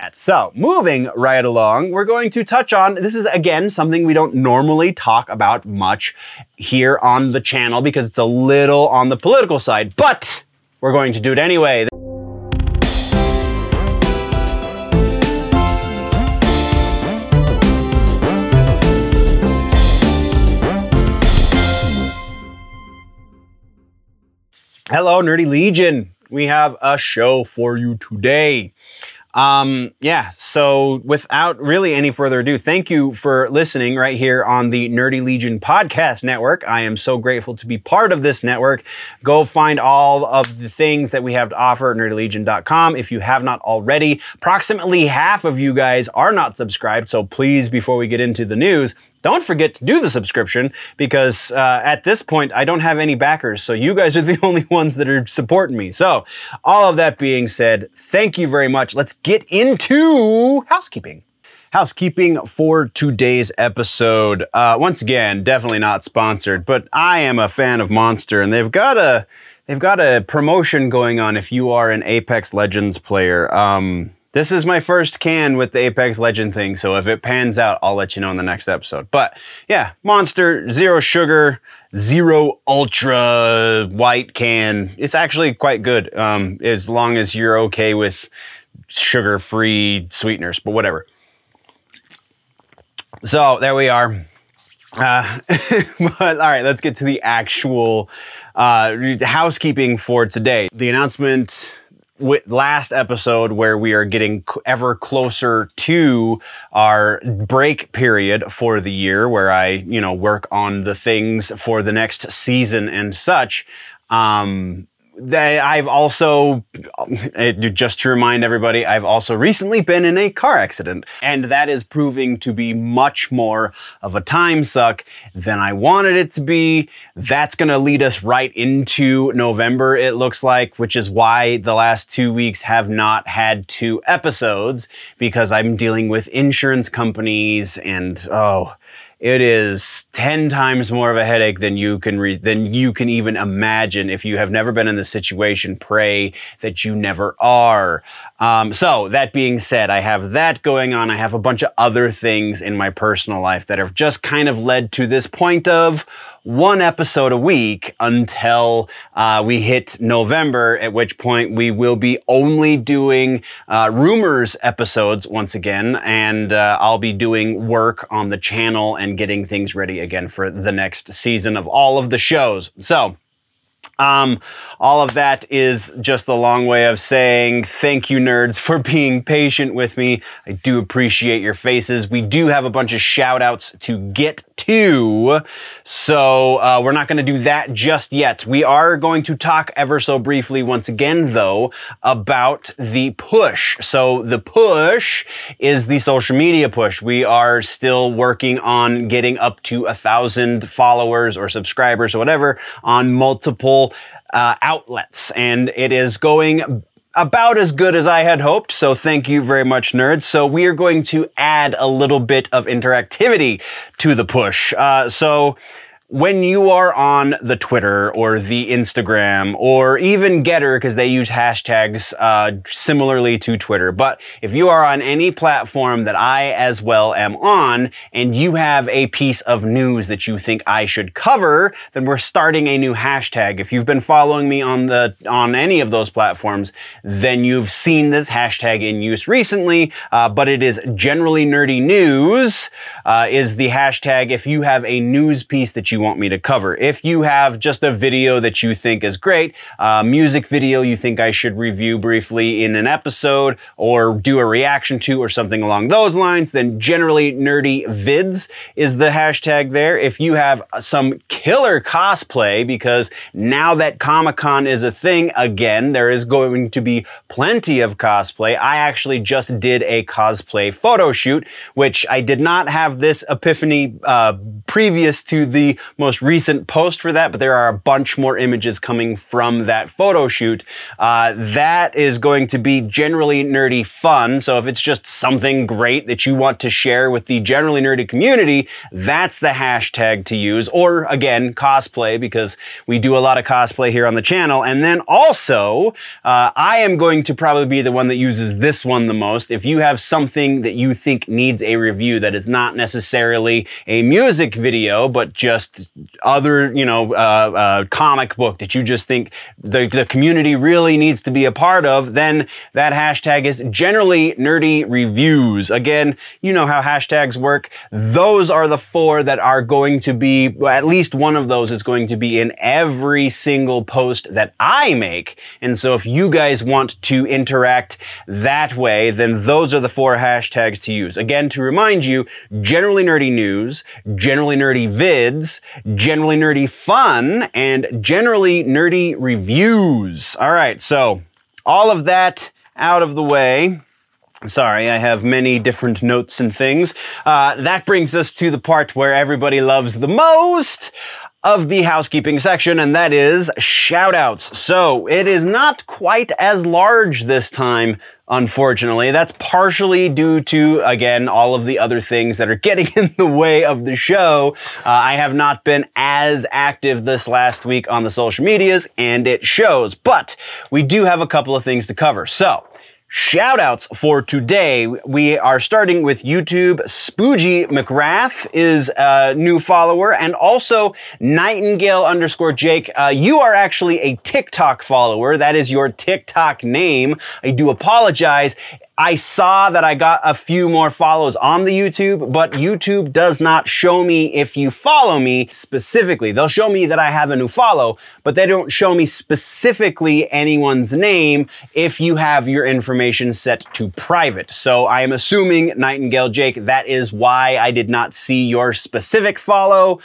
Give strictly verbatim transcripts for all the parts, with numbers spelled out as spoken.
that. So moving right along, we're going to touch on, this is again something we don't normally talk about much here on the channel because it's a little on the political side, but we're going to do it anyway. Hello, Nerdy Legion. We have a show for you today. Um, yeah, so without really any further ado, thank you for listening right here on the Nerdy Legion podcast network. I am so grateful to be part of this network. Go find all of the things that we have to offer at nerdy legion dot com if you have not already. Approximately half of you guys are not subscribed, so please, before we get into the news, don't forget to do the subscription because uh, at this point, I don't have any backers. So you guys are the only ones that are supporting me. So all of that being said, thank you very much. Let's get into housekeeping. Housekeeping for today's episode. Uh, once again, definitely not sponsored, but I am a fan of Monster and they've got a, they've got a promotion going on if you are an Apex Legends player. Um, This is my first can with the Apex Legend thing, so if it pans out, I'll let you know in the next episode. But yeah, Monster, zero sugar, zero ultra white can. It's actually quite good, um, as long as you're okay with sugar-free sweeteners, but whatever. So there we are. Uh, but all right, let's get to the actual uh, housekeeping for today. The announcement with last episode where we are getting ever closer to our break period for the year where I, you know, work on the things for the next season and such. Um, They, I've also, just to remind everybody, I've also recently been in a car accident, and that is proving to be much more of a time suck than I wanted it to be. That's going to lead us right into November, it looks like, which is why the last two weeks have not had two episodes, because I'm dealing with insurance companies and, oh... It is ten times more of a headache than you can re- than you can even imagine. If you have never been in this situation, pray that you never are. Um, so that being said, I have that going on. I have a bunch of other things in my personal life that have just kind of led to this point of one episode a week until uh, we hit November, at which point we will be only doing uh, rumors episodes once again, and uh, I'll be doing work on the channel and getting things ready again for the next season of all of the shows. So Um, all of that is just a long way of saying thank you, nerds, for being patient with me. I do appreciate your faces. We do have a bunch of shout outs to get to, so uh, we're not going to do that just yet. We are going to talk ever so briefly once again, though, about the push. So the push is the social media push. We are still working on getting up to a thousand followers or subscribers or whatever on multiple Uh, outlets, and it is going about as good as I had hoped, so thank you very much, nerds. So we are going to add a little bit of interactivity to the push. Uh, so when you are on the Twitter or the Instagram or even Getter, because they use hashtags uh, similarly to Twitter, but if you are on any platform that I as well am on and you have a piece of news that you think I should cover, then we're starting a new hashtag. If you've been following me on the on any of those platforms, then you've seen this hashtag in use recently, uh, but it is generally nerdy news uh, is the hashtag if you have a news piece that you want me to cover. If you have just a video that you think is great, a music video you think I should review briefly in an episode or do a reaction to or something along those lines, then generally nerdy vids is the hashtag there. If you have some killer cosplay, because now that Comic-Con is a thing again, there is going to be plenty of cosplay. I actually just did a cosplay photo shoot, which I did not have this epiphany uh, previous to the most recent post for that, but there are a bunch more images coming from that photo shoot. Uh, that is going to be Generally Nerdy Fun. So if it's just something great that you want to share with the Generally Nerdy community, that's the hashtag to use. Or again, cosplay, because we do a lot of cosplay here on the channel. And then also, uh, I am going to probably be the one that uses this one the most. If you have something that you think needs a review that is not necessarily a music video, but just other, you know, uh, uh, comic book that you just think the, the community really needs to be a part of, then that hashtag is Generally Nerdy Reviews. Again, you know how hashtags work. Those are the four that are going to be, well, at least one of those is going to be in every single post that I make. And so if you guys want to interact that way, then those are the four hashtags to use. Again, to remind you, Generally Nerdy News, Generally Nerdy Vids, Generally Nerdy Fun, and Generally Nerdy Reviews. All right, so all of that out of the way. Sorry, I have many different notes and things. Uh, that brings us to the part where everybody loves the most of the housekeeping section, and that is shoutouts. So it is not quite as large this time, unfortunately. That's partially due to, again, all of the other things that are getting in the way of the show. Uh, I have not been as active this last week on the social medias, and it shows. But we do have a couple of things to cover. So, shoutouts for today. We are starting with YouTube. Spoogie McGrath is a new follower, and also Nightingale underscore Jake. Uh, you are actually a TikTok follower. That is your TikTok name. I do apologize. I saw that I got a few more follows on the YouTube, but YouTube does not show me if you follow me specifically. They'll show me that I have a new follow, but they don't show me specifically anyone's name if you have your information set to private. So I am assuming, Nightingale Jake, that is why I did not see your specific follow.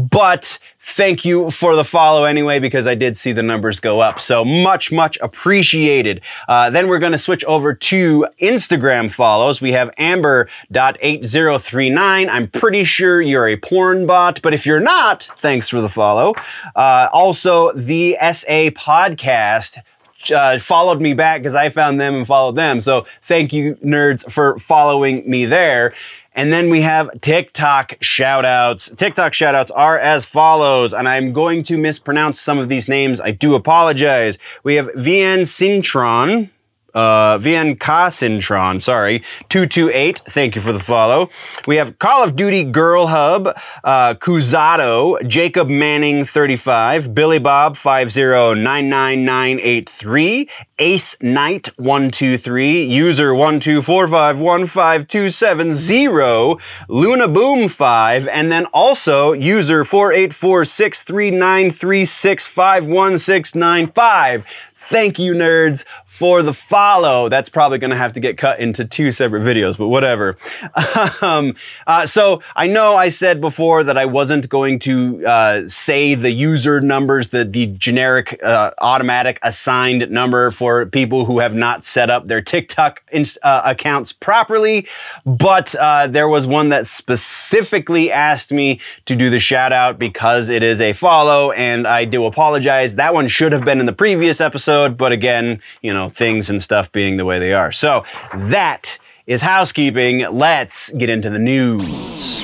But thank you for the follow anyway, because I did see the numbers go up. So much, much appreciated. Uh, then we're going to switch over to Instagram follows. We have Amber dot eight zero three nine. I'm pretty sure you're a porn bot, but if you're not, thanks for the follow. Uh, also, the S A Podcast Uh, followed me back because I found them and followed them. So thank you, nerds, for following me there. And then we have TikTok shoutouts. TikTok shoutouts are as follows, and I'm going to mispronounce some of these names. I do apologize. We have V N Cintron. Uh, V N Cintron, sorry, two two eight, thank you for the follow. We have Call of Duty Girl Hub, uh, Kuzado, Jacob Manning thirty-five, Billy Bob five zero nine nine nine eight three, Ace Knight one two three, User one two four five one five two seven zero, Luna Boom five, and then also User four eight four six three nine three six five one six nine five. Thank you, nerds, for the follow. That's probably going to have to get cut into two separate videos, but whatever. um, uh, so I know I said before that I wasn't going to uh, say the user numbers, the, the generic uh, automatic assigned number for people who have not set up their TikTok uh, accounts properly, but uh, there was one that specifically asked me to do the shout out because it is a follow, and I do apologize. That one should have been in the previous episode. But again, you know, things and stuff being the way they are. So that is housekeeping. Let's get into the news.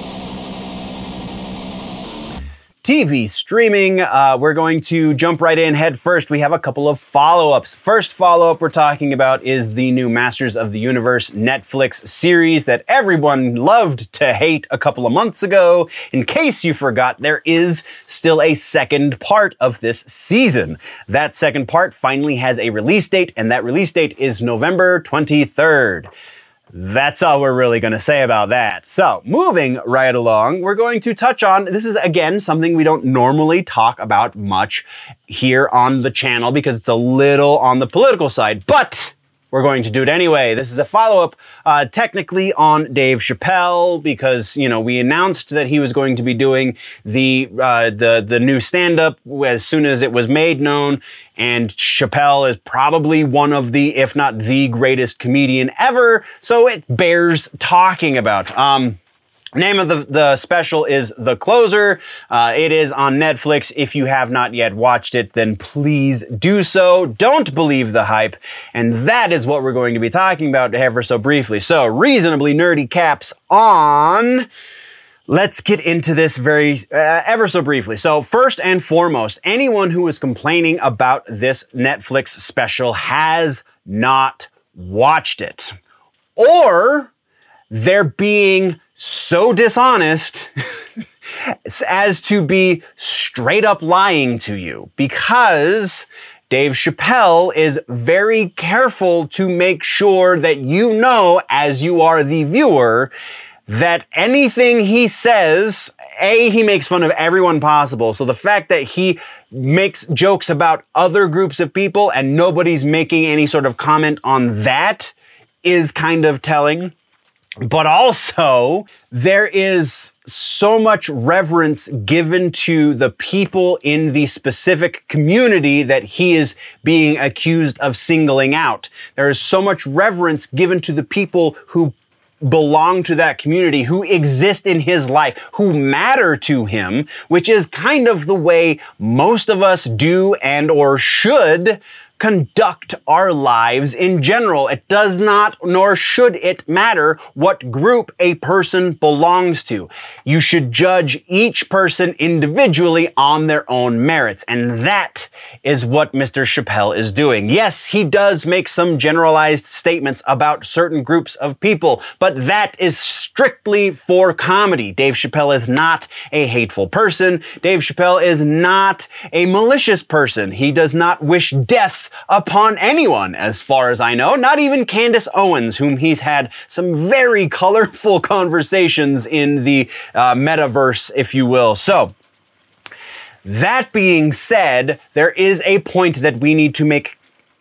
T V streaming, uh, we're going to jump right in head first. We have a couple of follow-ups. First follow-up we're talking about is the new Masters of the Universe Netflix series that everyone loved to hate a couple of months ago. In case you forgot, there is still a second part of this season. That second part finally has a release date, and that release date is November twenty-third. That's all we're really going to say about that. So, moving right along, we're going to touch on, this is again something we don't normally talk about much here on the channel because it's a little on the political side, but we're going to do it anyway. This is a follow-up uh, technically on Dave Chappelle because, you know, we announced that he was going to be doing the uh, the the new stand-up as soon as it was made known, and Chappelle is probably one of the, if not the greatest comedian ever, so it bears talking about. Um, Name of the, the special is The Closer. Uh, it is on Netflix. If you have not yet watched it, then please do so. Don't believe the hype. And that is what we're going to be talking about ever so briefly. So, reasonably nerdy caps on. Let's get into this very, uh, ever so briefly. So, first and foremost, anyone who is complaining about this Netflix special has not watched it. Or they're being so dishonest as to be straight up lying to you, because Dave Chappelle is very careful to make sure that you know, as you are the viewer, that anything he says, A, he makes fun of everyone possible. So the fact that he makes jokes about other groups of people and nobody's making any sort of comment on that is kind of telling. But also, there is so much reverence given to the people in the specific community that he is being accused of singling out. There is so much reverence given to the people who belong to that community, who exist in his life, who matter to him, which is kind of the way most of us do and or should conduct our lives in general. It does not, nor should it matter what group a person belongs to. You should judge each person individually on their own merits. And that is what Mister Chappelle is doing. Yes, he does make some generalized statements about certain groups of people, but that is strictly for comedy. Dave Chappelle is not a hateful person. Dave Chappelle is not a malicious person. He does not wish death upon anyone, as far as I know, not even Candace Owens, whom he's had some very colorful conversations in the uh, metaverse, if you will. So, that being said, there is a point that we need to make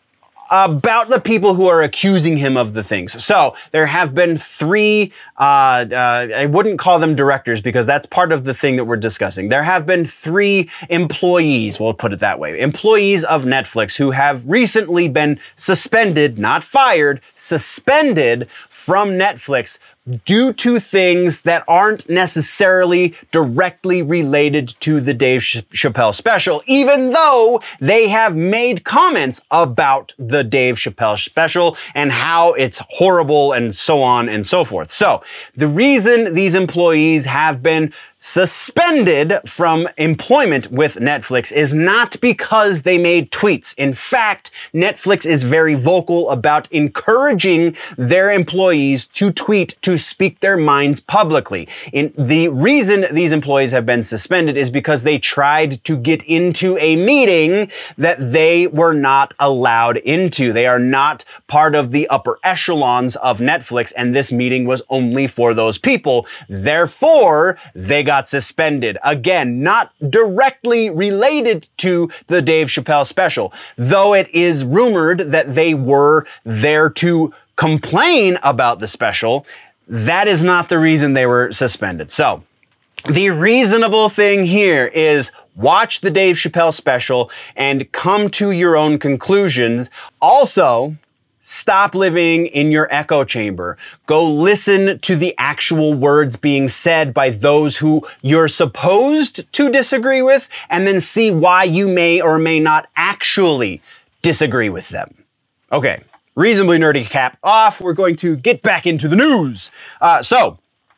about the people who are accusing him of the things. So there have been three, uh, uh, I wouldn't call them directors because that's part of the thing that we're discussing. There have been three employees, we'll put it that way, employees of Netflix who have recently been suspended, not fired, suspended from Netflix due to things that aren't necessarily directly related to the Dave Chappelle special, even though they have made comments about the Dave Chappelle special and how it's horrible and so on and so forth. So the reason these employees have been suspended from employment with Netflix is not because they made tweets. In fact, Netflix is very vocal about encouraging their employees to tweet, to speak their minds publicly. In the reason these employees have been suspended is because they tried to get into a meeting that they were not allowed into. They are not part of the upper echelons of Netflix, and this meeting was only for those people. Therefore, they got got suspended. Again, not directly related to the Dave Chappelle special, though it is rumored that they were there to complain about the special. That is not the reason they were suspended. So, the reasonable thing here is watch the Dave Chappelle special and come to your own conclusions. Also, stop living in your echo chamber. Go listen to the actual words being said by those who you're supposed to disagree with, and then see why you may or may not actually disagree with them. Okay, reasonably nerdy cap off. We're going to get back into the news. Uh, so,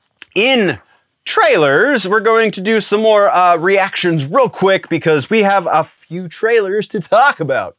in trailers, we're going to do some more uh, reactions real quick because we have a few trailers to talk about.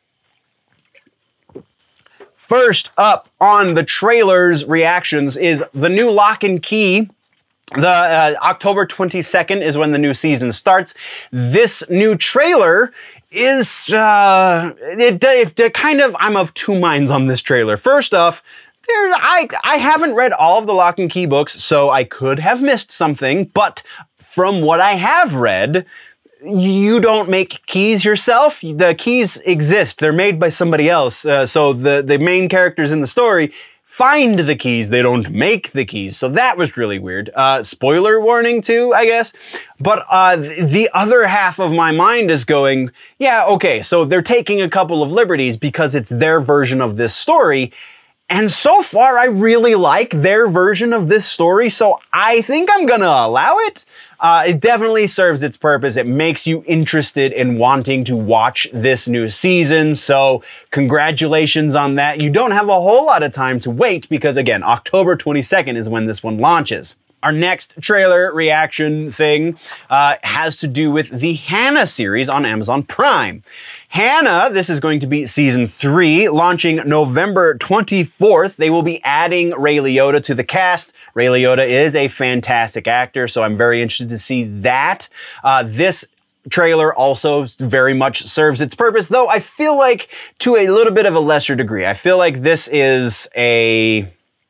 First up on the trailers reactions is the new Lock and Key. The uh, October twenty-second is when the new season starts. This new trailer is uh, it, it, it kind of I'm of two minds on this trailer. First off, there I I haven't read all of the Lock and Key books, so I could have missed something. But from what I have read, you don't make keys yourself. The keys exist. They're made by somebody else. Uh, so the, the main characters in the story find the keys. They don't make the keys. So that was really weird. Uh, spoiler warning too, I guess. But uh, the other half of my mind is going, yeah, okay, so they're taking a couple of liberties because it's their version of this story. And so far, I really like their version of this story, so I think I'm gonna allow it. Uh, it definitely serves its purpose. It makes you interested in wanting to watch this new season, so congratulations on that. You don't have a whole lot of time to wait because, again, October twenty-second is when this one launches. Our next trailer reaction thing uh, has to do with the Hannah series on Amazon Prime. Hannah, this is going to be season three, launching November twenty-fourth. They will be adding Ray Liotta to the cast. Ray Liotta is a fantastic actor, so I'm very interested to see that. Uh, this trailer also very much serves its purpose, though I feel like to a little bit of a lesser degree. I feel like this is a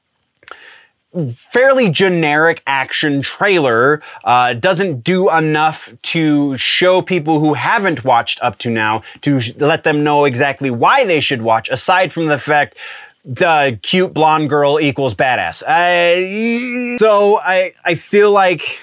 fairly generic action trailer, uh, doesn't do enough to show people who haven't watched up to now to sh- let them know exactly why they should watch, aside from the fact the cute blonde girl equals badass. I, so I, I feel like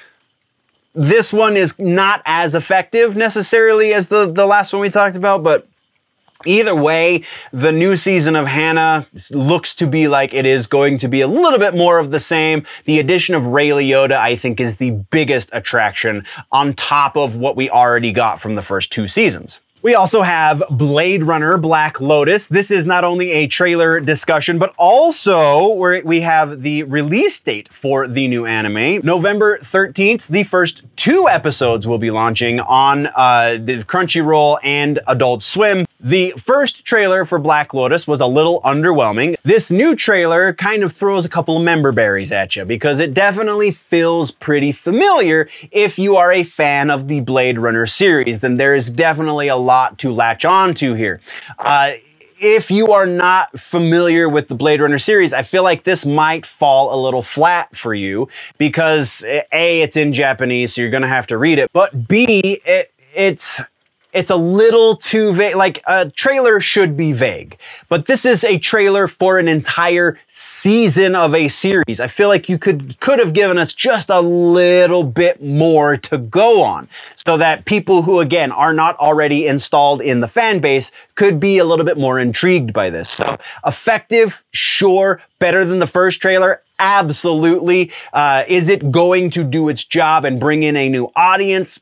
this one is not as effective necessarily as the, the last one we talked about, but either way, the new season of Hannah looks to be like it is going to be a little bit more of the same. The addition of Ray Liotta, I think, is the biggest attraction on top of what we already got from the first two seasons. We also have Blade Runner Black Lotus. This is not only a trailer discussion, but also where we have the release date for the new anime. November thirteenth, the first two episodes will be launching on uh, the Crunchyroll and Adult Swim. The first trailer for Black Lotus was a little underwhelming. This new trailer kind of throws a couple of member berries at you because it definitely feels pretty familiar. If you are a fan of the Blade Runner series, then there is definitely a lot to latch on to here. Uh, if you are not familiar with the Blade Runner series, I feel like this might fall a little flat for you because A, it's in Japanese, so you're gonna have to read it, but B, it, it's It's a little too vague. Like, a trailer should be vague, but this is a trailer for an entire season of a series. I feel like you could could have given us just a little bit more to go on so that people who, again, are not already installed in the fan base could be a little bit more intrigued by this. So effective, sure. Better than the first trailer? Absolutely. Uh, is it going to do its job and bring in a new audience?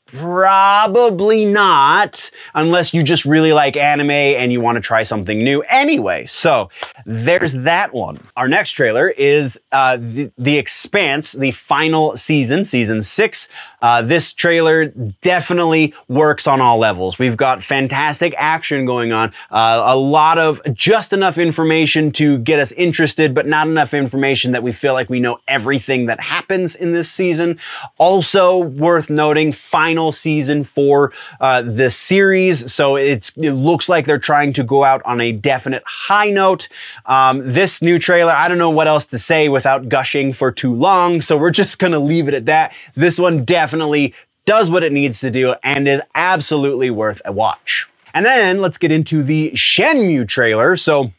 Probably not, unless you just really like anime and you want to try something new anyway. So there's that one. Our next trailer is uh, the, the Expanse, the final season, season six. Uh, this trailer definitely works on all levels. We've got fantastic action going on, uh, a lot of just enough information to get us interested, but not enough information that we feel like we know everything that happens in this season. Also worth noting, final season for uh, the series, so it's, it looks like they're trying to go out on a definite high note. Um, this new trailer, I don't know what else to say without gushing for too long, so we're just gonna leave it at that. This one definitely does what it needs to do and is absolutely worth a watch. And then let's get into the Shenmue trailer. So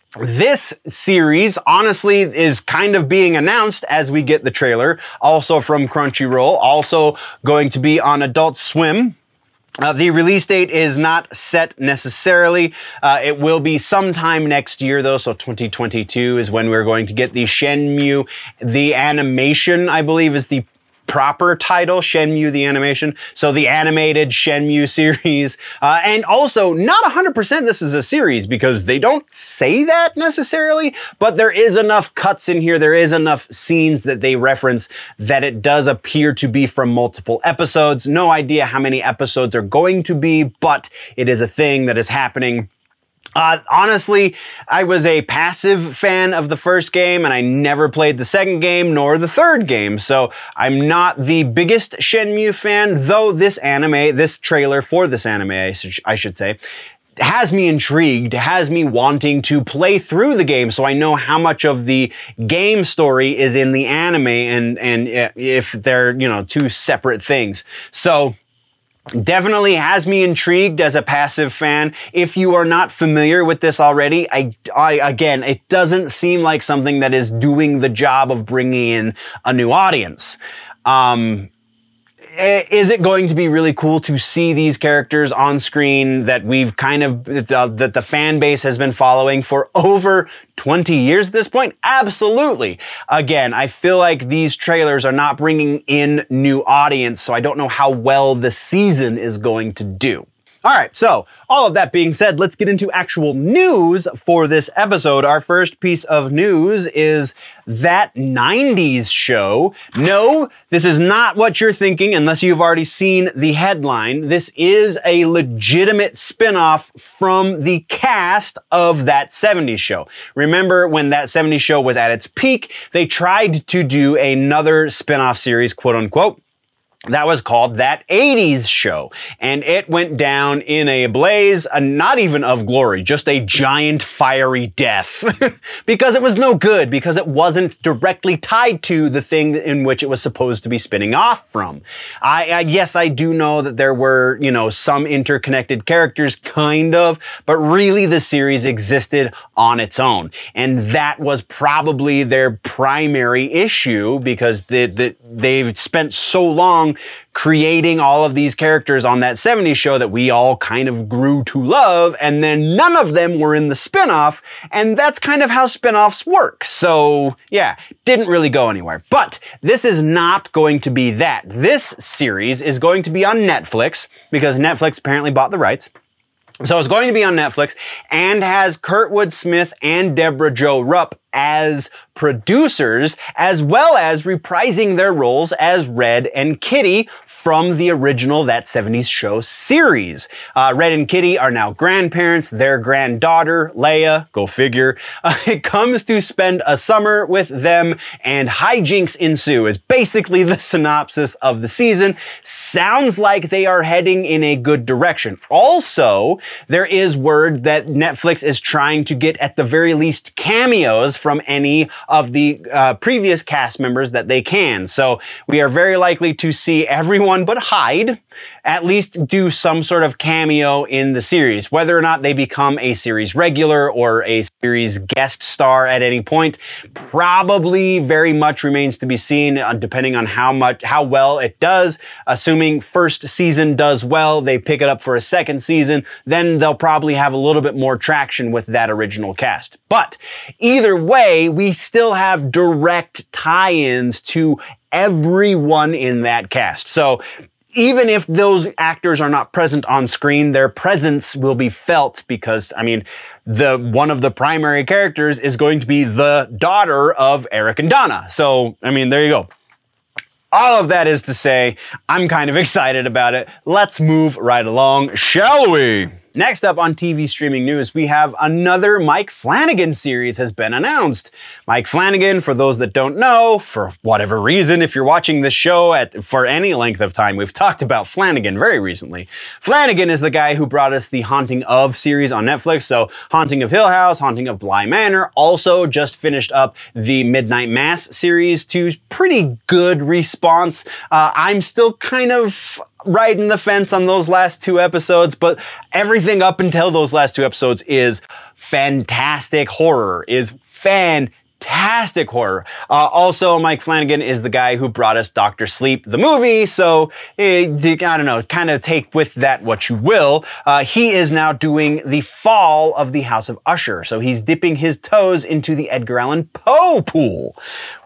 this series, honestly, is kind of being announced as we get the trailer, also from Crunchyroll, also going to be on Adult Swim. Uh, the release date is not set necessarily. Uh, it will be sometime next year, though, so twenty twenty-two is when we're going to get the Shenmue. The animation, I believe, is the proper title, Shenmue the animation. So the animated Shenmue series. Uh, and also, not one hundred percent this is a series because they don't say that necessarily, but there is enough cuts in here, there is enough scenes that they reference that it does appear to be from multiple episodes. No idea how many episodes are going to be, but it is a thing that is happening. Uh, honestly, I was a passive fan of the first game and I never played the second game nor the third game. So I'm not the biggest Shenmue fan, though this anime, this trailer for this anime, I, sh- I should say, has me intrigued, has me wanting to play through the game so I know how much of the game story is in the anime and, and if they're, you know, two separate things. So definitely has me intrigued as a passive fan. If you are not familiar with this already, I, I, again, it doesn't seem like something that is doing the job of bringing in a new audience. Um, is it going to be really cool to see these characters on screen that we've kind of, uh, that the fan base has been following for over twenty years at this point? Absolutely. Again, I feel like these trailers are not bringing in new audience, so I don't know how well the season is going to do. All right, so all of that being said, let's get into actual news for this episode. Our first piece of news is That nineties Show. No, this is not what you're thinking unless you've already seen the headline. This is a legitimate spin-off from the cast of That seventies Show. Remember when That seventies Show was at its peak, they tried to do another spin-off series, quote unquote, that was called That eighties Show, and it went down in a blaze, uh, not even of glory, just a giant fiery death, because it was no good, because it wasn't directly tied to the thing in which it was supposed to be spinning off from. I, I yes, I do know that there were, you know, some interconnected characters, kind of, but really the series existed on its own, and that was probably their primary issue, because the, the, they've spent so long creating all of these characters on That seventies Show that we all kind of grew to love, and then none of them were in the spinoff, and that's kind of how spinoffs work. So yeah, didn't really go anywhere. But this is not going to be that. This series is going to be on Netflix, because Netflix apparently bought the rights. So it's going to be on Netflix, and has Kurtwood Smith and Deborah Jo Rupp as producers, as well as reprising their roles as Red and Kitty from the original That seventies Show series. Uh, Red and Kitty are now grandparents. Their granddaughter, Leia, go figure, uh, comes to spend a summer with them, and hijinks ensue is basically the synopsis of the season. Sounds like they are heading in a good direction. Also, there is word that Netflix is trying to get, at the very least, cameos from any of the uh, previous cast members that they can. So we are very likely to see everyone but Hyde at least do some sort of cameo in the series. Whether or not they become a series regular or a series guest star at any point probably very much remains to be seen, uh, depending on how much, how well it does. Assuming first season does well, they pick it up for a second season, then they'll probably have a little bit more traction with that original cast. But either way, we still have direct tie-ins to everyone in that cast. So even if those actors are not present on screen, their presence will be felt, because, I mean, the one of the primary characters is going to be the daughter of Eric and Donna. So, I mean, there you go. All of that is to say, I'm kind of excited about it. Let's move right along, shall we? Next up on T V streaming news, we have another Mike Flanagan series has been announced. Mike Flanagan, for those that don't know, for whatever reason, if you're watching this show at for any length of time, we've talked about Flanagan very recently. Flanagan is the guy who brought us the Haunting of series on Netflix. So Haunting of Hill House, Haunting of Bly Manor, also just finished up the Midnight Mass series to pretty good response. Uh, I'm still kind of riding the fence on those last two episodes, but everything up until those last two episodes is fantastic horror, is fantastic horror. Uh, also, Mike Flanagan is the guy who brought us Doctor Sleep, the movie, so eh, I don't know, kind of take with that what you will. Uh, he is now doing the fall of the House of Usher, so he's dipping his toes into the Edgar Allan Poe pool,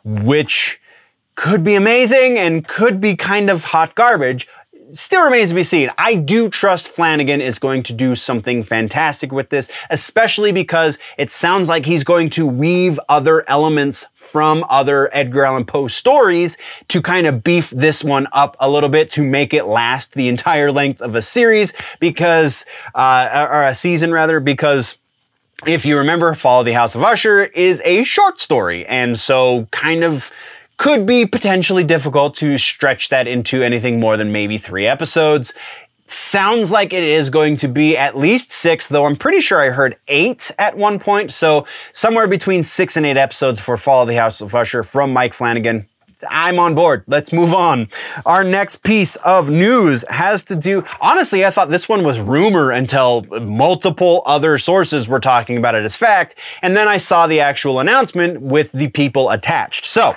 which could be amazing and could be kind of hot garbage. Still remains to be seen. I do trust Flanagan is going to do something fantastic with this, especially because it sounds like he's going to weave other elements from other Edgar Allan Poe stories to kind of beef this one up a little bit to make it last the entire length of a series, because, uh, or a season rather, because if you remember, Fall of the House of Usher is a short story, and so kind of could be potentially difficult to stretch that into anything more than maybe three episodes. Sounds like it is going to be at least six, though I'm pretty sure I heard eight at one point. So somewhere between six and eight episodes for Fall of the House of Usher from Mike Flanagan. I'm on board. Let's move on. Our next piece of news has to do, honestly, I thought this one was rumor until multiple other sources were talking about it as fact. And then I saw the actual announcement with the people attached. So,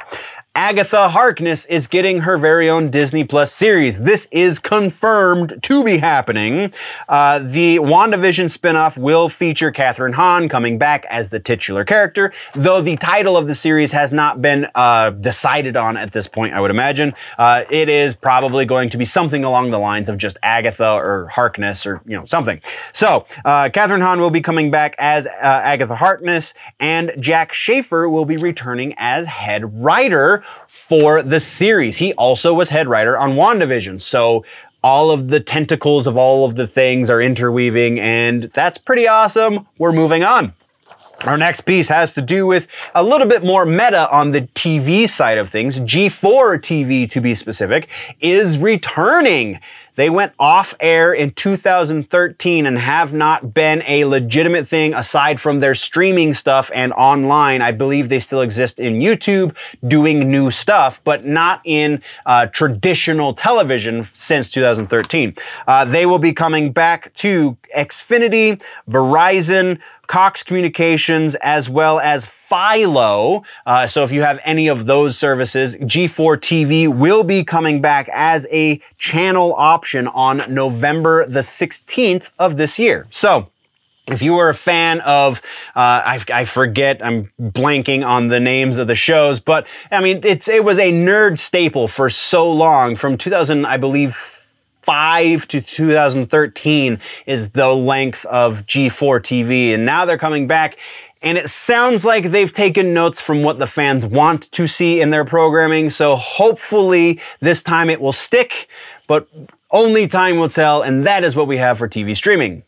Agatha Harkness is getting her very own Disney Plus series. This is confirmed to be happening. Uh, the WandaVision spinoff will feature Kathryn Hahn coming back as the titular character, though the title of the series has not been uh, decided on at this point, I would imagine. Uh, it is probably going to be something along the lines of just Agatha or Harkness or, you know, something. So, uh, Kathryn Hahn will be coming back as uh, Agatha Harkness, and Jack Schaefer will be returning as head writer for the series. He also was head writer on WandaVision, so all of the tentacles of all of the things are interweaving, and that's pretty awesome. We're moving on. Our next piece has to do with a little bit more meta on the T V side of things. G four T V, to be specific, is returning. They went off air in two thousand thirteen and have not been a legitimate thing aside from their streaming stuff and online. I believe they still exist in YouTube doing new stuff, but not in uh, traditional television since two thousand thirteen. Uh, they will be coming back to Xfinity, Verizon, Cox Communications, as well as Philo. Uh, so if you have any of those services, G four T V will be coming back as a channel option on November the sixteenth of this year. So if you were a fan of, uh, I, I forget, I'm blanking on the names of the shows, but I mean, it's it was a nerd staple for so long, from two thousand, I believe, five to two thousand thirteen is the length of G four T V, and now they're coming back, and it sounds like they've taken notes from what the fans want to see in their programming, so hopefully this time it will stick, but only time will tell, and that is what we have for T V streaming.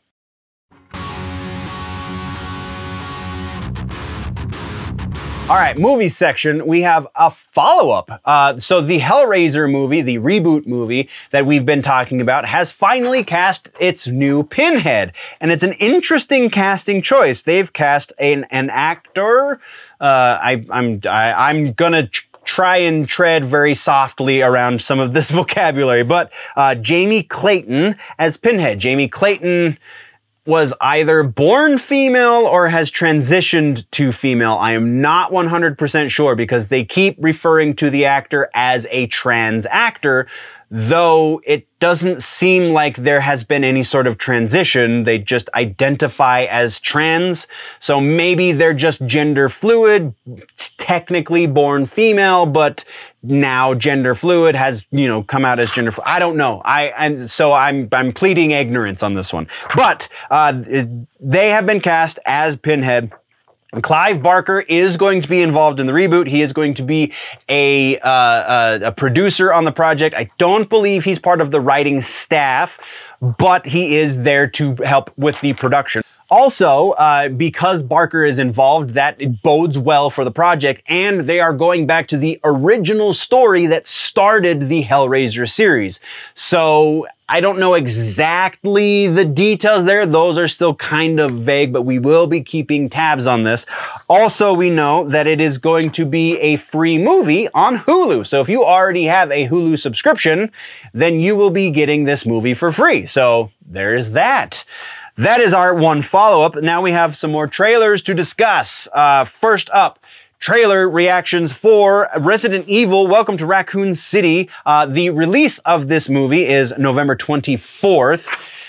All right, movie section, we have a follow-up. Uh, so the Hellraiser movie, the reboot movie that we've been talking about, has finally cast its new Pinhead. And it's an interesting casting choice. They've cast an, an actor. Uh, I, I'm, I, I'm gonna tr- try and tread very softly around some of this vocabulary, but uh, Jamie Clayton as Pinhead. Jamie Clayton was either born female or has transitioned to female. I am not one hundred percent sure because they keep referring to the actor as a trans actor, though it doesn't seem like there has been any sort of transition. They just identify as trans. So maybe they're just gender fluid, technically born female, but now gender fluid has, you know, come out as gender fluid. I don't know. I and so I'm I'm pleading ignorance on this one. But uh, they have been cast as Pinhead. Clive Barker is going to be involved in the reboot. He is going to be a, uh, a, a producer on the project. I don't believe he's part of the writing staff, but he is there to help with the production. Also, uh, because Barker is involved, that bodes well for the project, and they are going back to the original story that started the Hellraiser series. So I don't know exactly the details there. Those are still kind of vague, but we will be keeping tabs on this. Also, we know that it is going to be a free movie on Hulu. So if you already have a Hulu subscription, then you will be getting this movie for free. So there's that. That is our one follow-up. Now we have some more trailers to discuss. Uh, first up, trailer reactions for Resident Evil Welcome to Raccoon City. Uh, the release of this movie is November twenty-fourth.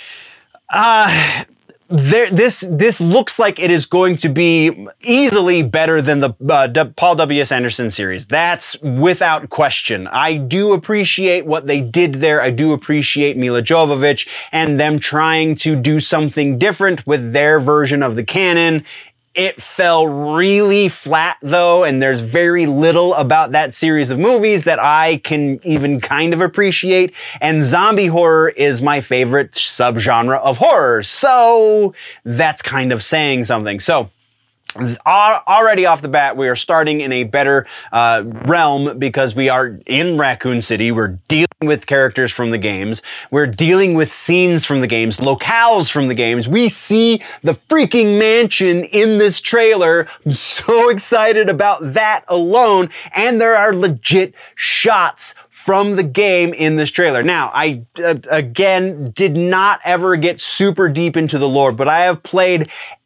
Uh, there, this this looks like it is going to be easily better than the uh, D- Paul W S. Anderson series. That's without question. I do appreciate what they did there. I do appreciate Mila Jovovich and them trying to do something different with their version of the canon. It fell really flat though, and there's very little about that series of movies that I can even kind of appreciate, and zombie horror is my favorite subgenre of horror, so that's kind of saying something. So already off the bat, we are starting in a better uh, realm because we are in Raccoon City. We're dealing with characters from the games. We're dealing with scenes from the games, locales from the games. We see the freaking mansion in this trailer. I'm so excited about that alone. And there are legit shots from the game in this trailer. Now, I, uh, again, did not ever get super deep into the lore, but I have played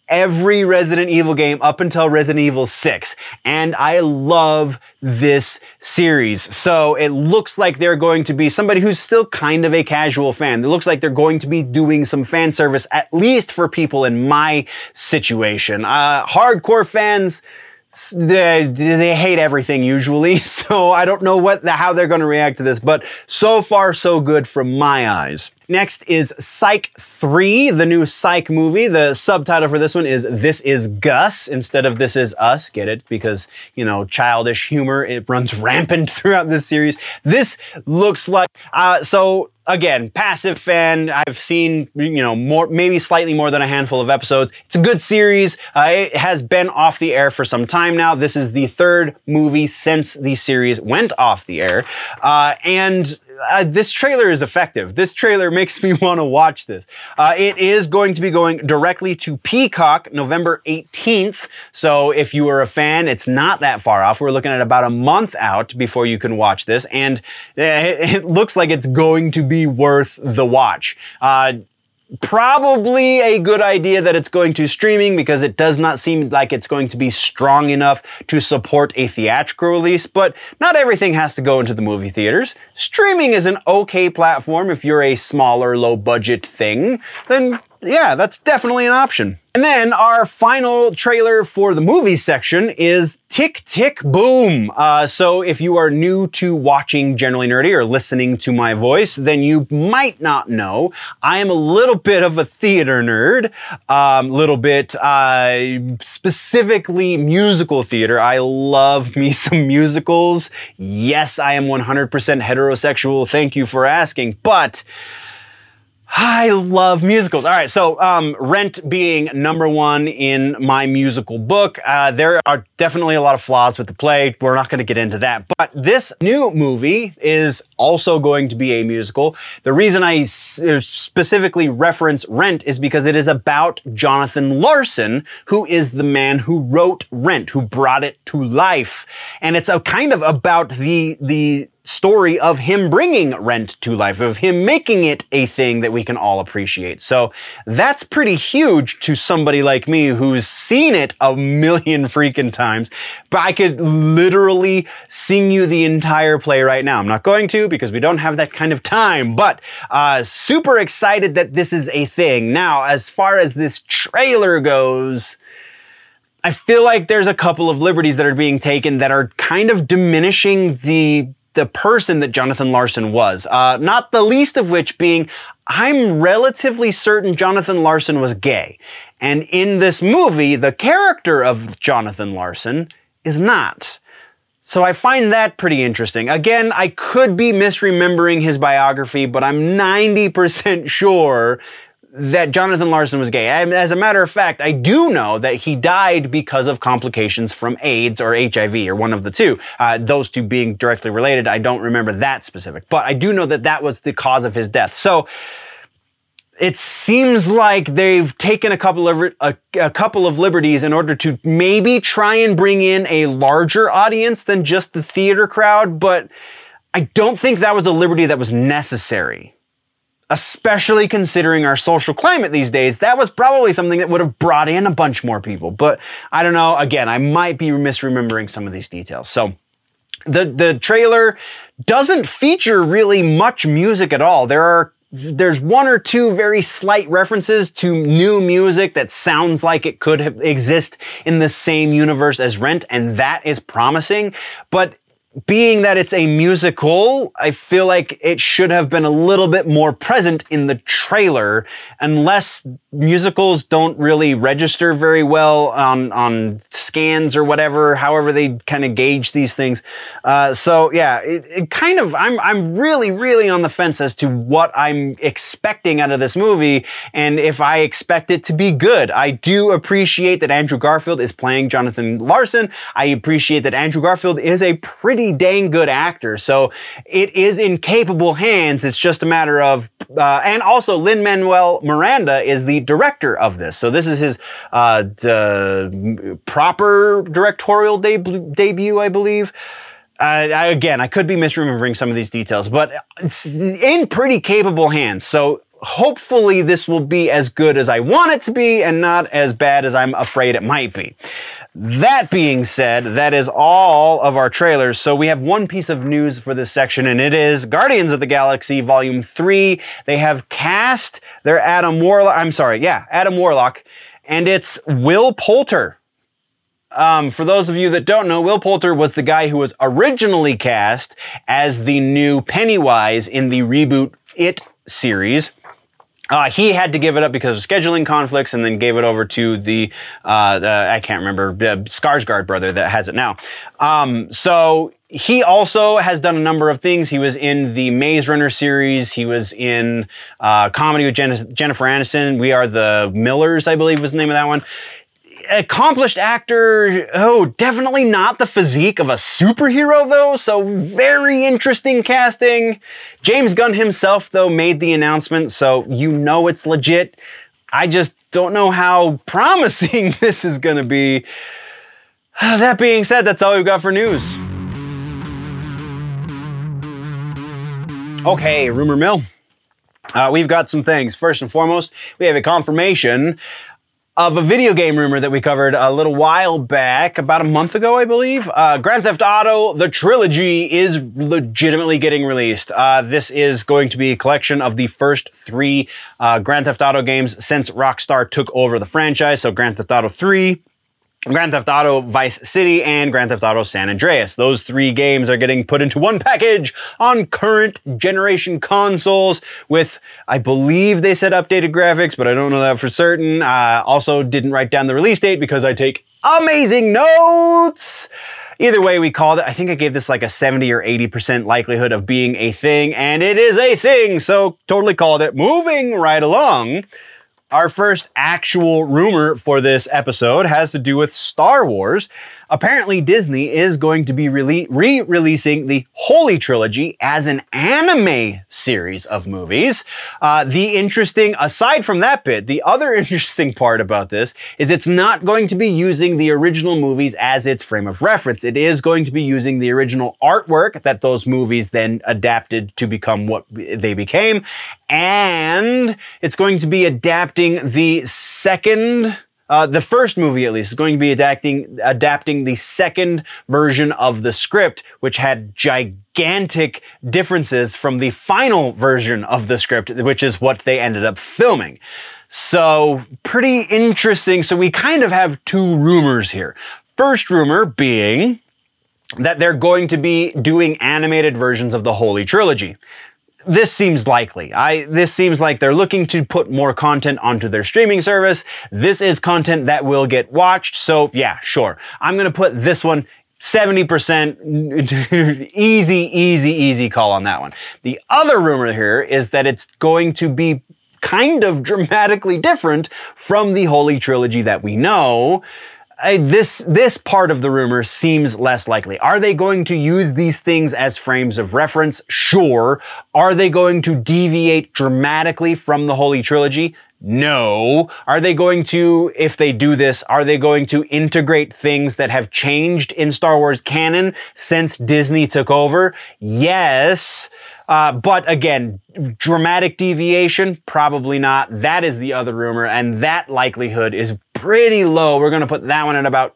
every Resident Evil game up until Resident Evil six. And I love this series. So it looks like they're going to be somebody who's still kind of a casual fan. It looks like they're going to be doing some fan service, at least for people in my situation. Uh, hardcore fans, They, they hate everything usually, so I don't know what the, how they're going to react to this, but so far so good from my eyes. Next is Psych three, the new Psych movie. The subtitle for this one is This Is Gus instead of This Is Us. Get it? Because, you know, childish humor, it runs rampant throughout this series. This looks like, uh, so again, passive fan. I've seen, you know, more, maybe slightly more than a handful of episodes. It's a good series. Uh, it has been off the air for some time now. This is the third movie since the series went off the air. Uh, and Uh, this trailer is effective. This trailer makes me want to watch this. Uh, it is going to be going directly to Peacock November eighteenth. So if you are a fan, it's not that far off. We're looking at about a month out before you can watch this. And it, it looks like it's going to be worth the watch. Uh, Probably a good idea that it's going to streaming because it does not seem like it's going to be strong enough to support a theatrical release, but not everything has to go into the movie theaters. Streaming is an okay platform if you're a smaller, low budget thing, then yeah, that's definitely an option. And then our final trailer for the movie section is Tick, Tick, Boom. Uh, so if you are new to watching Generally Nerdy or listening to my voice, then you might not know I am a little bit of a theater nerd, um, little bit, uh, specifically musical theater. I love me some musicals. Yes, I am one hundred percent heterosexual. Thank you for asking, but I love musicals. All right, so um, Rent being number one in my musical book, uh, there are definitely a lot of flaws with the play. We're not going to get into that. But this new movie is also going to be a musical. The reason I s- specifically reference Rent is because it is about Jonathan Larson, who is the man who wrote Rent, who brought it to life. And it's a kind of about the the story of him bringing Rent to life, of him making it a thing that we can all appreciate. So that's pretty huge to somebody like me who's seen it a million freaking times. But I could literally sing you the entire play right now. I'm not going to because we don't have that kind of time, but uh, super excited that this is a thing. Now, as far as this trailer goes, I feel like there's a couple of liberties that are being taken that are kind of diminishing the the person that Jonathan Larson was. Uh, not the least of which being, I'm relatively certain Jonathan Larson was gay. And in this movie, the character of Jonathan Larson is not. So I find that pretty interesting. Again, I could be misremembering his biography, but I'm ninety percent sure that Jonathan Larson was gay. As a matter of fact, I do know that he died because of complications from AIDS or H I V, or one of the two. Uh, those two being directly related, I don't remember that specific. But I do know that that was the cause of his death. So it seems like they've taken a couple of a, a couple of liberties in order to maybe try and bring in a larger audience than just the theater crowd. But I don't think that was a liberty that was necessary. Especially considering our social climate these days, that was probably something that would have brought in a bunch more people. But I don't know, again, I might be misremembering some of these details. So the, the trailer doesn't feature really much music at all. There are There's one or two very slight references to new music that sounds like it could have exist in the same universe as Rent, and that is promising. But being that it's a musical, I feel like it should have been a little bit more present in the trailer, unless musicals don't really register very well on, on scans or whatever, however they kind of gauge these things. Uh, so yeah, it, it kind of, I'm, I'm really, really on the fence as to what I'm expecting out of this movie, and if I expect it to be good. I do appreciate that Andrew Garfield is playing Jonathan Larson. I appreciate that Andrew Garfield is a pretty dang good actor. So it is in capable hands. It's just a matter of, uh, and also Lin-Manuel Miranda is the director of this. So this is his uh, d- proper directorial deb- debut, I believe. Uh, I, again, I could be misremembering some of these details, but it's in pretty capable hands. So hopefully this will be as good as I want it to be and not as bad as I'm afraid it might be. That being said, that is all of our trailers. So we have one piece of news for this section, and it is Guardians of the Galaxy Volume three. They have cast their Adam Warlock, I'm sorry, yeah, Adam Warlock, and it's Will Poulter. Um, for those of you that don't know, Will Poulter was the guy who was originally cast as the new Pennywise in the reboot It series. Uh, he had to give it up because of scheduling conflicts and then gave it over to the, uh, the I can't remember, uh, Skarsgård brother that has it now. Um, so he also has done a number of things. He was in the Maze Runner series. He was in uh, comedy with Jen- Jennifer Aniston. We Are the Millers, I believe was the name of that one. Accomplished actor, oh, definitely not the physique of a superhero though, so very interesting casting. James Gunn himself though made the announcement, so you know it's legit. I just don't know how promising this is gonna be. That being said, that's all we've got for news. Okay, rumor mill. Uh, we've got some things. First and foremost, we have a confirmation of a video game rumor that we covered a little while back, about a month ago, I believe. Uh, Grand Theft Auto, the trilogy, is legitimately getting released. Uh, this is going to be a collection of the first three uh, Grand Theft Auto games since Rockstar took over the franchise. So Grand Theft Auto three, Grand Theft Auto Vice City, and Grand Theft Auto San Andreas. Those three games are getting put into one package on current generation consoles with, I believe they said updated graphics, but I don't know that for certain. Uh, also didn't write down the release date because I take amazing notes. Either way, we called it. I think I gave this like a seventy or eighty percent likelihood of being a thing, and it is a thing, so totally called it. Moving right along. Our first actual rumor for this episode has to do with Star Wars. Apparently, Disney is going to be rele- re-releasing the Holy Trilogy as an anime series of movies. Uh, the interesting, aside from that bit, the other interesting part about this is it's not going to be using the original movies as its frame of reference. It is going to be using the original artwork that those movies then adapted to become what they became. And it's going to be adapting the second... Uh, the first movie, at least, is going to be adapting, adapting the second version of the script, which had gigantic differences from the final version of the script, which is what they ended up filming. So, pretty interesting. So we kind of have two rumors here. First rumor being that they're going to be doing animated versions of the Holy Trilogy. This seems likely. I, this seems like they're looking to put more content onto their streaming service. This is content that will get watched. So yeah, sure. I'm going to put this one seventy percent easy, easy, easy call on that one. The other rumor here is that it's going to be kind of dramatically different from the Holy Trilogy that we know. I, this this part of the rumor seems less likely. Are they going to use these things as frames of reference? Sure. Are they going to deviate dramatically from the Holy Trilogy? No. Are they going to, if they do this, are they going to integrate things that have changed in Star Wars canon since Disney took over? Yes. Uh, but again, dramatic deviation? Probably not. That is the other rumor, and that likelihood is pretty low. We're going to put that one at about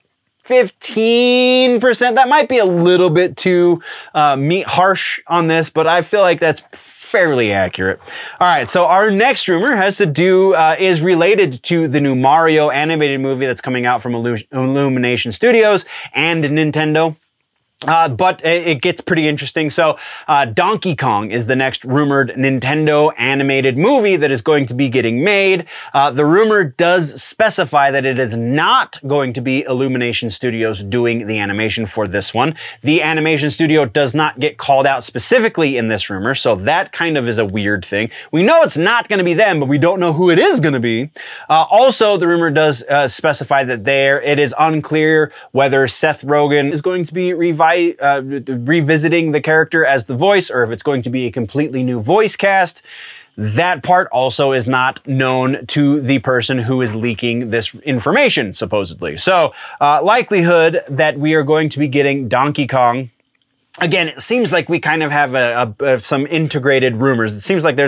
fifteen percent. That might be a little bit too uh, meat harsh on this, but I feel like that's fairly accurate. All right, so our next rumor has to do, uh, is related to the new Mario animated movie that's coming out from Illum- Illumination Studios and Nintendo. Uh, but it gets pretty interesting. So, uh, Donkey Kong is the next rumored Nintendo animated movie that is going to be getting made. Uh, the rumor does specify that it is not going to be Illumination Studios doing the animation for this one. The animation studio does not get called out specifically in this rumor, so that kind of is a weird thing. We know it's not going to be them, but we don't know who it is going to be. Uh, also, the rumor does uh, specify that there, it is unclear whether Seth Rogen is going to be revived Uh, revisiting the character as the voice, or if it's going to be a completely new voice cast. That part also is not known to the person who is leaking this information, supposedly. So, uh, likelihood that we are going to be getting Donkey Kong. Again, it seems like we kind of have a, a, a, some integrated rumors. It seems like there's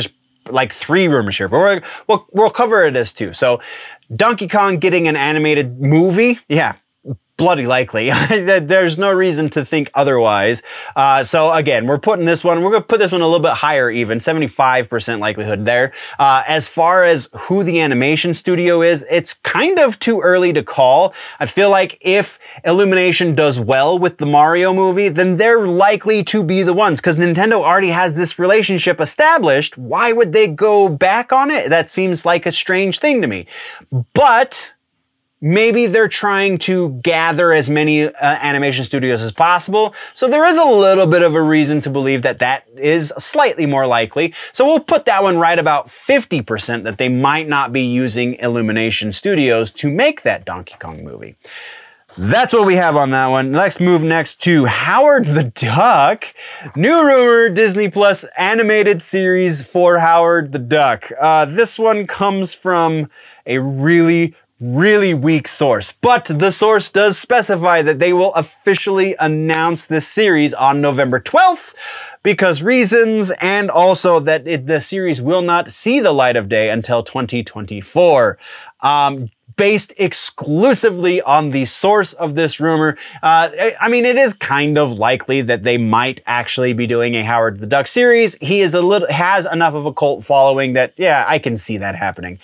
like three rumors here, but we're, we'll, we'll cover it as two. So Donkey Kong getting an animated movie, yeah, bloody likely. There's no reason to think otherwise. Uh, so again, we're putting this one, we're going to put this one a little bit higher even, seventy-five percent likelihood there. Uh, as far as who the animation studio is, it's kind of too early to call. I feel like if Illumination does well with the Mario movie, then they're likely to be the ones, because Nintendo already has this relationship established. Why would they go back on it? That seems like a strange thing to me. But maybe they're trying to gather as many uh, animation studios as possible. So there is a little bit of a reason to believe that that is slightly more likely. So we'll put that one right about fifty percent that they might not be using Illumination Studios to make that Donkey Kong movie. That's what we have on that one. Let's move next to Howard the Duck. New rumor, Disney Plus animated series for Howard the Duck. Uh, this one comes from a really really weak source, but the source does specify that they will officially announce this series on November twelfth because reasons, and also that it, the series will not see the light of day until twenty twenty-four. Um, based exclusively on the source of this rumor, uh, I mean, it is kind of likely that they might actually be doing a Howard the Duck series. He is a little has enough of a cult following that, yeah, I can see that happening.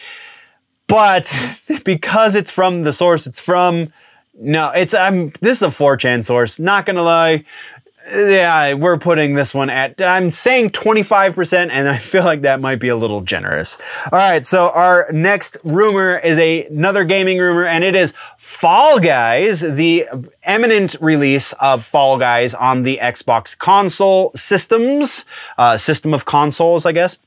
But because it's from the source it's from, no, it's, I'm, this is a four chan source, not gonna lie. Yeah, we're putting this one at, I'm saying twenty-five percent, and I feel like that might be a little generous. All right, so our next rumor is a, another gaming rumor, and it is Fall Guys, the imminent release of Fall Guys on the Xbox console systems, uh, system of consoles, I guess.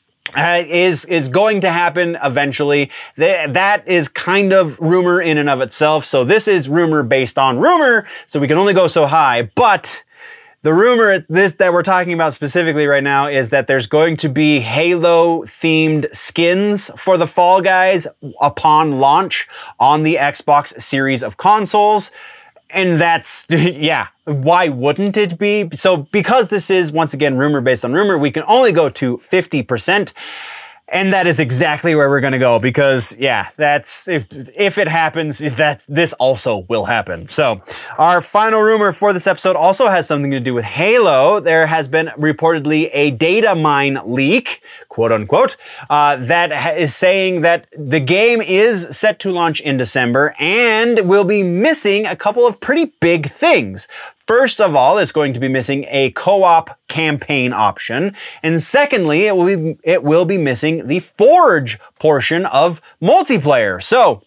Uh, is is going to happen eventually. Th- that is kind of rumor in and of itself. So this is rumor based on rumor, so we can only go so high. But the rumor this that we're talking about specifically right now is that there's going to be Halo-themed skins for the Fall Guys upon launch on the Xbox series of consoles. And that's, yeah, why wouldn't it be? So because this is, once again, rumor based on rumor, we can only go to fifty percent. And that is exactly where we're going to go because, yeah, that's, if, if it happens, that's, this also will happen. So our final rumor for this episode also has something to do with Halo. There has been reportedly a data mine leak, quote unquote, uh, that is saying that the game is set to launch in December and will be missing a couple of pretty big things. First of all, it's going to be missing a co-op campaign option. And secondly, it will be, it will be missing the Forge portion of multiplayer. So,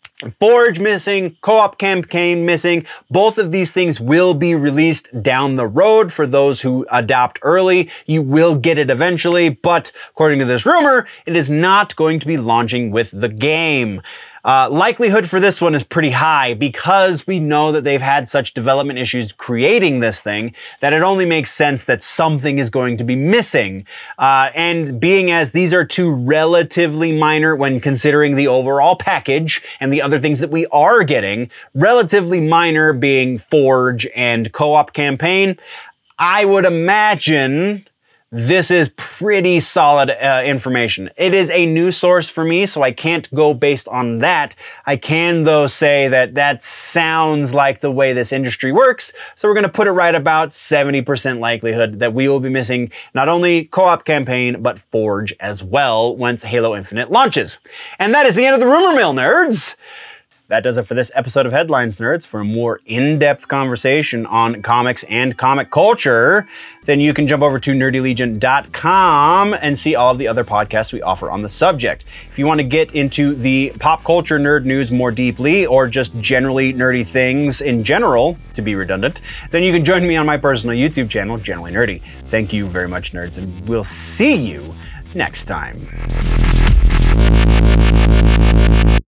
Forge missing, co-op campaign missing. Both of these things will be released down the road for those who adopt early. You will get it eventually, but according to this rumor, it is not going to be launching with the game. Uh, likelihood for this one is pretty high because we know that they've had such development issues creating this thing that it only makes sense that something is going to be missing. Uh, and being as these are two relatively minor when considering the overall package and the other things that we are getting, relatively minor being Forge and co-op campaign, I would imagine this is pretty solid uh, information. It is a new source for me, so I can't go based on that. I can, though, say that that sounds like the way this industry works, so we're going to put it right about seventy percent likelihood that we will be missing not only co-op campaign, but Forge as well once Halo Infinite launches. And that is the end of the Rumor Mill, nerds! That does it for this episode of Headlines Nerds. For a more in-depth conversation on comics and comic culture, then you can jump over to nerdy legion dot com and see all of the other podcasts we offer on the subject. If you want to get into the pop culture nerd news more deeply, or just generally nerdy things in general, to be redundant, then you can join me on my personal YouTube channel, Generally Nerdy. Thank you very much, nerds, and we'll see you next time.